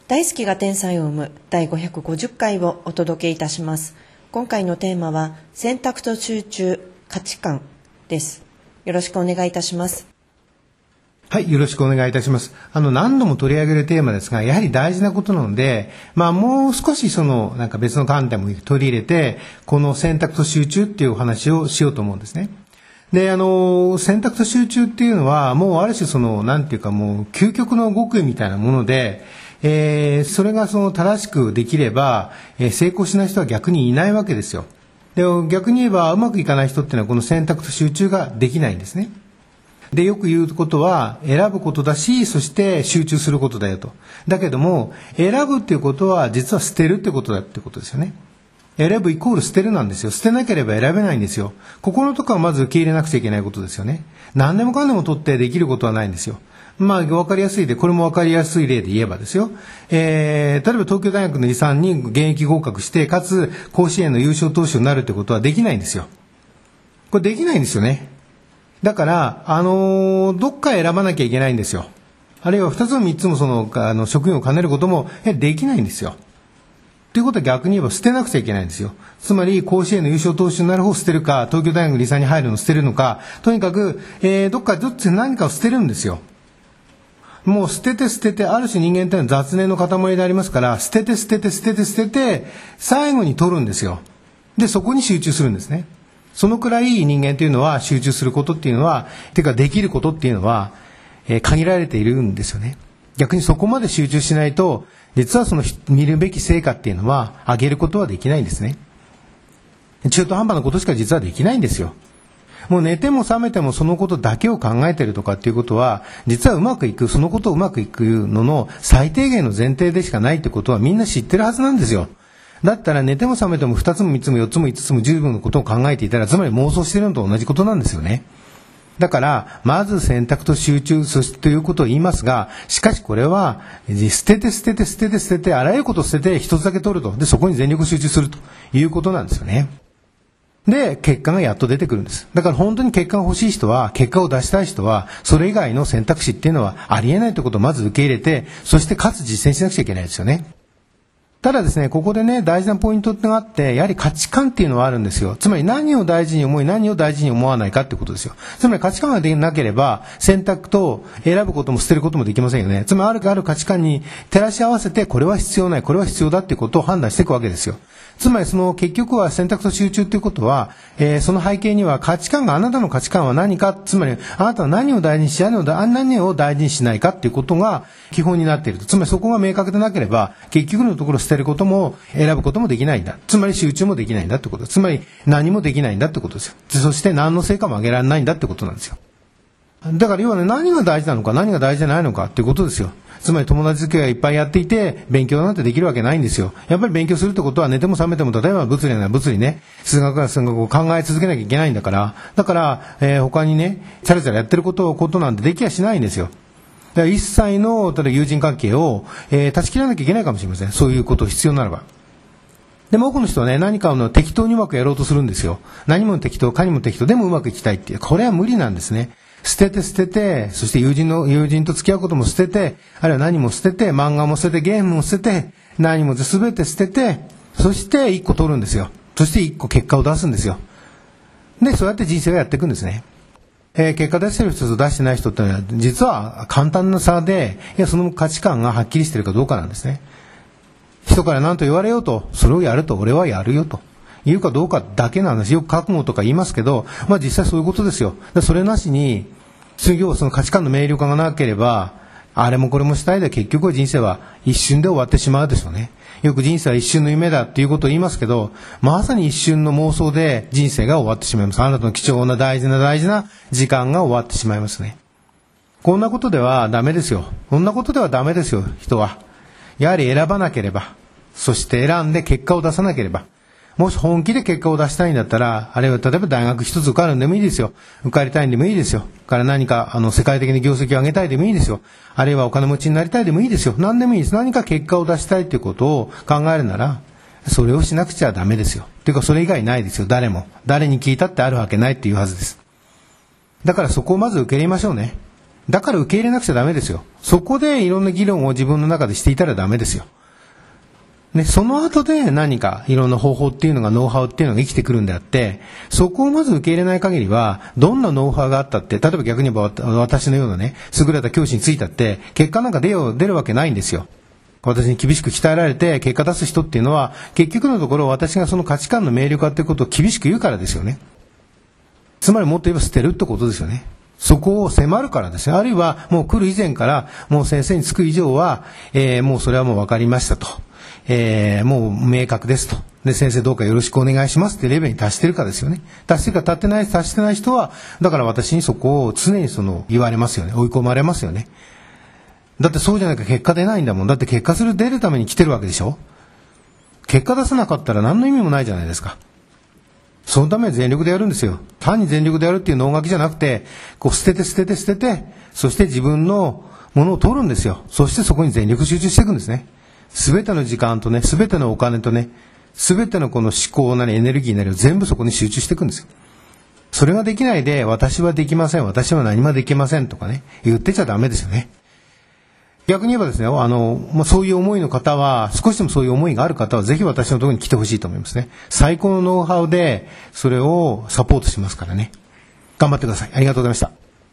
大好きが天才を生む第550回をお届けいたします。今回のテーマは選択と集中、価値観です。よろしくお願いいたします。 はい、よろしくお願いいたします。何度も取り上げるテーマですが、やはり大事なことなので、もう少し別の観点も取り入れて、この選択と集中っていうお話をしようと思うんですね。で、選択と集中っていうのは、もうある種もう究極の極意みたいなもので、それが正しくできれば、成功しない人は逆にいないわけですよ。で、逆に言えばうまくいかない人っていうのはこの選択と集中ができないんですね。で、よく言うことは選ぶことだし、そして集中することだよと。だけども、選ぶっていうことは実は捨てるってことだってことですよね。選ぶイコール捨てるなんですよ。捨てなければ選べないんですよ。ここのところはまず受け入れなくちゃいけないことですよね。何でもかんでも取ってできることはないんですよ。わかりやすいで、これもわかりやすい例で言えばですよ。例えば東京大学の遺産に現役合格して、かつ甲子園の優勝投手になるってことはできないんですよ。これできないんですよね。だから、どっか選ばなきゃいけないんですよ。あるいは2つも3つも職業を兼ねることもできないんですよ。ということは逆に言えば捨てなくちゃいけないんですよ。つまり甲子園の優勝投手になる方を捨てるか、東京大学の遺産に入るのを捨てるのか、とにかく、どっかどっち何かを捨てるんですよ。もう捨てて、ある種人間ってのは雑念の塊でありますから、捨てて、最後に取るんですよ。で、そこに集中するんですね。そのくらい人間というのは集中することっていうのは、できることっていうのは、限られているんですよね。逆にそこまで集中しないと、実は見るべき成果っていうのは上げることはできないんですね。中途半端なことしか実はできないんですよ。もう寝ても覚めてもそのことだけを考えてるとかっていうことは、実はそのことをうまくいくのの最低限の前提でしかないってことはみんな知ってるはずなんですよ。だったら寝ても覚めても2つも3つも4つも5つも十分のことを考えていたら、つまり妄想してるのと同じことなんですよね。だから、まず選択と集中、そしてということを言いますが、しかしこれは、捨てて、あらゆることを捨てて一つだけ取ると。で、そこに全力集中するということなんですよね。で、結果がやっと出てくるんです。だから本当に結果が欲しい人は、結果を出したい人は、それ以外の選択肢っていうのはありえないということをまず受け入れて、そしてかつ実践しなくちゃいけないですよね。ただですね、ここでね、大事なポイントがあって、やはり価値観っていうのはあるんですよ。つまり何を大事に思い、何を大事に思わないかってことですよ。つまり価値観がなければ、選択と選ぶことも捨てることもできませんよね。つまりある価値観に照らし合わせて、これは必要ない、これは必要だっていうことを判断していくわけですよ。つまり結局は選択と集中ということは、その背景にはあなたの価値観は何か、つまりあなたは何を大事にし、何を大事にしないかっていうことが基本になっていると。つまりそこが明確でなければ、結局のところ捨てることも選ぶこともできないんだ。つまり集中もできないんだってこと。つまり何もできないんだってことですよ。そして何の成果も上げられないんだってことなんですよ。だから要はね、何が大事なのか何が大事じゃないのかっていうことですよ。つまり友達付き合いがいっぱいやっていて勉強なんてできるわけないんですよ。やっぱり勉強するってことは寝ても覚めても、例えば物理なら物理ね、数学なら数学を考え続けなきゃいけないんだから、他にねチャラチャラやってることなんてできやしないんですよ。だから一切の例えば友人関係を、断ち切らなきゃいけないかもしれません。そういうこと必要ならば。でも多くの人はね、何かを適当にうまくやろうとするんですよ。何も適当かにも適当でもうまくいきたいっていう、これは無理なんですね。捨てて、そして友人と付き合うことも捨てて、あるいは何も捨てて、漫画も捨てて、ゲームも捨てて、何も全て捨てて、そして一個取るんですよ。そして一個結果を出すんですよ。で、そうやって人生をやっていくんですね。結果出してる人と出してない人ってのは、実は簡単な差で、その価値観がはっきりしてるかどうかなんですね。人から何と言われようと、それをやると俺はやるよと。言うかどうかだけの話。よく覚悟とか言いますけど、実際そういうことですよ。それなしに、要はその価値観の明瞭化がなければ、あれもこれもしたいで結局は人生は一瞬で終わってしまうでしょうね。よく人生は一瞬の夢だっていうことを言いますけど、まさに一瞬の妄想で人生が終わってしまいます。あなたの貴重な大事な時間が終わってしまいますね。こんなことではダメですよ。こんなことではダメですよ、人は。やはり選ばなければ、そして選んで結果を出さなければ。もし本気で結果を出したいんだったら、あるいは例えば大学一つ受かるんでもいいですよ。受かりたいんでもいいですよ。から何か世界的に業績を上げたいでもいいですよ。あるいはお金持ちになりたいでもいいですよ。何でもいいです。何か結果を出したいということを考えるなら、それをしなくちゃダメですよ。というかそれ以外ないですよ。誰に聞いたってあるわけないっていうはずです。だからそこをまず受け入れましょうね。 だから受け入れなくちゃダメですよ。そこでいろんな議論を自分の中でしていたらダメですよ。ね、その後で何かいろんな方法っていうのが、ノウハウっていうのが生きてくるんであって、そこをまず受け入れない限りは、どんなノウハウがあったって、例えば逆に言えば私のようなね、優れた教師についたって、結果なんか出るわけないんですよ。私に厳しく鍛えられて結果出す人っていうのは、結局のところ私がその価値観の明瞭化っていうことを厳しく言うからですよね。つまりもっと言えば捨てるってことですよね。そこを迫るからですね。あるいはもう来る以前から、もう先生につく以上は、もうそれはもう分かりましたと。もう明確ですと。で、先生どうかよろしくお願いしますってレベルに達してるかですよね。達してるか達してない人は、だから私にそこを常に言われますよね。追い込まれますよね。だってそうじゃなきゃ結果出ないんだもん。だって結果出るために来てるわけでしょ。結果出さなかったら何の意味もないじゃないですか。そのために全力でやるんですよ。単に全力でやるっていう脳書きじゃなくて、捨てて、そして自分のものを取るんですよ。そしてそこに全力集中していくんですね。すべての時間とね、すべてのお金とね、すべてのこの思考なりエネルギーなりを全部そこに集中していくんですよ。それができないで、私はできません、私は何もできませんとかね、言ってちゃダメですよね。逆に言えばですね、そういう思いの方は、少しでもそういう思いがある方は、ぜひ私のところに来てほしいと思いますね。最高のノウハウで、それをサポートしますからね。頑張ってください。ありがとうございました。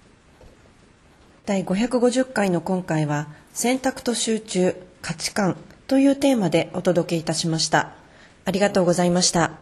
第550回の今回は、選択と集中、価値観というテーマでお届けいたしました。ありがとうございました。